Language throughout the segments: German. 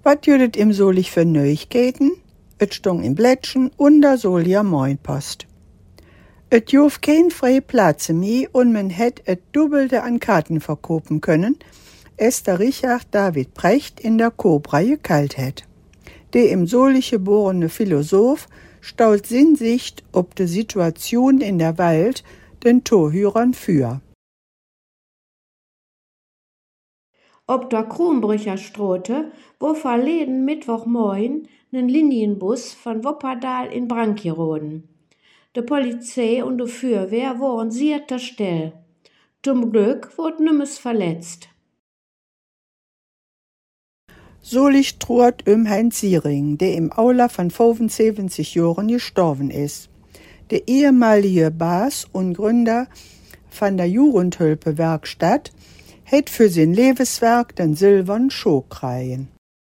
Wat jüdet im Solich für Neuigkeiten? Et stong im Blättchen und da soll ja Moinpost. Et jof kein freie Platze mehr und man hätt et Dubbelte an Karten verkopen können, es der Richard David Precht in der Cobra gekalt hätt. Der im Solich geborene Philosoph staut Sinnsicht ob de Situation in der Welt den Torhörern für. Ob der Kronbrücherstrote, wo verleden Mittwochmorgen nen Linienbus von Wuppertal in Brand geroden. De Polizei und de Feuerwehr waren sehr der Stelle. Zum Glück wurde nimmes verletzt. Solich droht Heinz Siering, der im Aula von 75 Jahren gestorben ist. Der ehemalige Bas und Gründer von der Jugendhilfe-Werkstatt hat für sein Lebenswerk den silbernen Schokreien.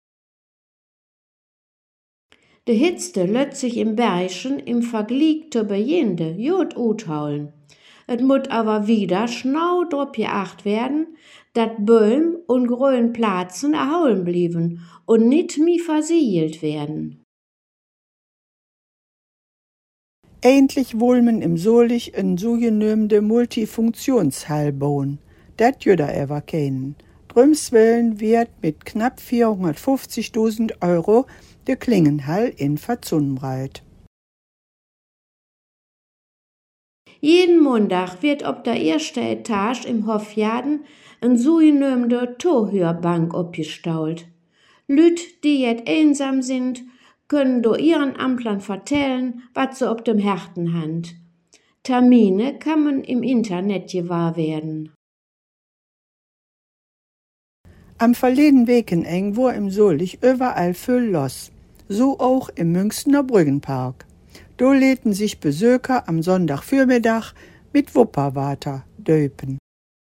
De Hitzte lässt sich im Bergchen im Vergleich zu Bejende gut utholen. Et mut aber wieder schnau drop geacht werden, dat Böhm und grünen Platzen erhauen blieben und nit mi versiegelt werden. Endlich wollen im Solich en sogenannte Multifunktionshall bauen. Dat jüder ever kennen. Drümswillen wird mit knapp 450.000 Euro der Klingenhall in Verzunbreit. Jeden Montag wird ob der ersten Etage im Hofjaden ein sogenannte Torhörbank abgestaut. Lüt, die jetzt einsam sind, können do ihren Amtlern vertellen, was sie ob dem Herten hand. Termine kann man im Internet gewahr werden. Am verleden Wekeneng war im Solich überall voll los, so auch im Münchner Brüggenpark. Do lädten sich Besucher am Sonntagvormittag mit Wupperwater döpen.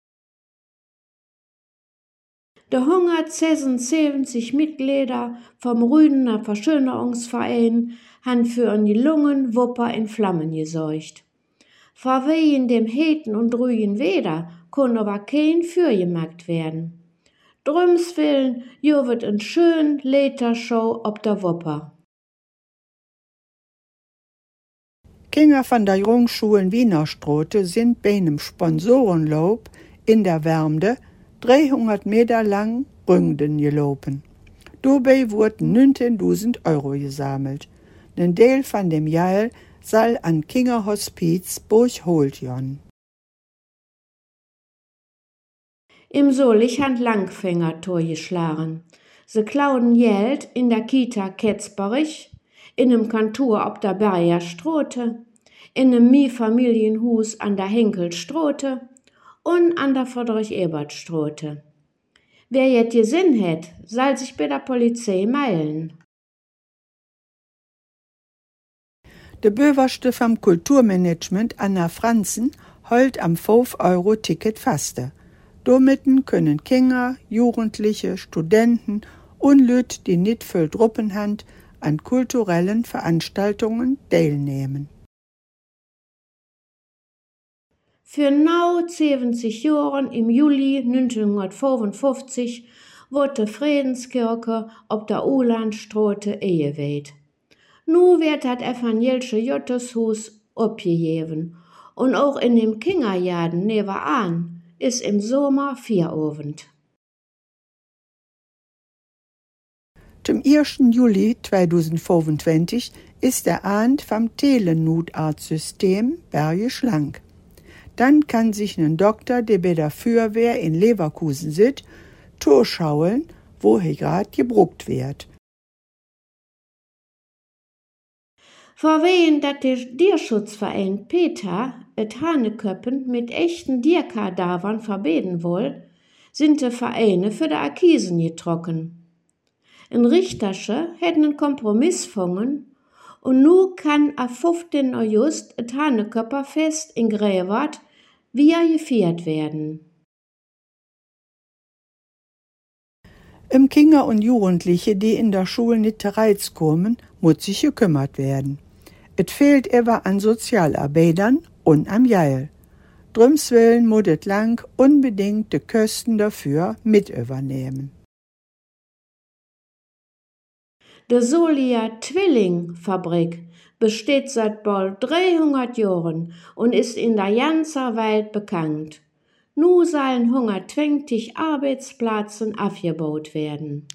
Der 176 Mitglieder vom Rüdener Verschönerungsverein han für ein gelungen Wupper in Flammen gesorgt. Vor wegen dem heten und ruhigen Wetter kann aber kein fürgemacht werden. Drümswillen jovet en schön Latershow ob der Wupper. Kinder von der Jungschulen Wienerstrote sind bei einem Sponsorenlob in der Wärmde 300 Meter lang Ründen gelopen. Dabei wurden 19.000 Euro gesammelt. Ein Teil von dem Geld soll an Kinderhospiz Burg-Holtjon. Im Solich han Langfänger Tor geschlagen. Sie klauen Geld in der Kita Ketzberich, in einem Kantor ob der Bergerstrote, in einem Miefamilienhus an der Henkelstrote und an der Friedrich-Ebert-Strote. Wer jetzt Gesinn hätt, soll sich bei der Polizei melden. Der Böverste vom Kulturmanagement Anna Franzen holt am 5-Euro-Ticket faste. Domitten können Kinder, Jugendliche, Studenten und Lüt, die nicht viel Druppen haben, an kulturellen Veranstaltungen teilnehmen. Für genau 70 Jahren im Juli 1955 wurde Friedenskirche ob der Ulandstraße eingeweiht. Nu wird das evangelische Gotteshus abgegeben und auch in dem Kinderjaden nebenan ist im Sommer Feierabend. Zum 1. Juli 2025 ist der Abend vom Telenotarzt-System bergisch lang. Dann kann sich ein Doktor, der bei der Feuerwehr in Leverkusen sitzt, durchschauen, wo er gerade gebruckt wird. Vor wegen, dass der Tierschutzverein PETA et Haneköppen mit echten Tierkadavern verbieten will, sind die Vereine für die Akisen getrocken. Ein Richtersche hätten einen Kompromiss gefunden und nu kann am 15. August et Haneköpperfest in Grevert wieder gefeiert werden. Kinder und Jugendliche, die in der Schule nicht tereiz kommen, muss sich gekümmert werden. Es fehlt aber an Sozialarbeitern und am Geld. Drümswillen muss es lang unbedingt die Kosten dafür mit übernehmen. De Solier Twillingfabrik besteht seit bald 300 Jahren und ist in der ganzen Welt bekannt. Nu sollen 120 Arbeitsplätze aufgebaut werden.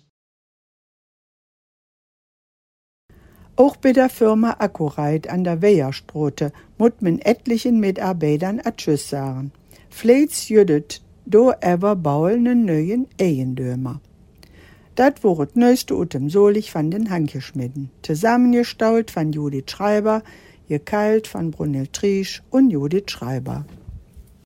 Auch bei der Firma Accurite an der Weiersprote mut man etlichen Mitarbeitern a Tschüss sagen. Vielleicht jüdet do ever bauen nen neuen Eiendömer. Dat wurde neueste utem Solich von den Hankeschmidden, zusammengestaut von Judith Schreiber, gekeilt von Brunhild Triesch und Judith Schreiber.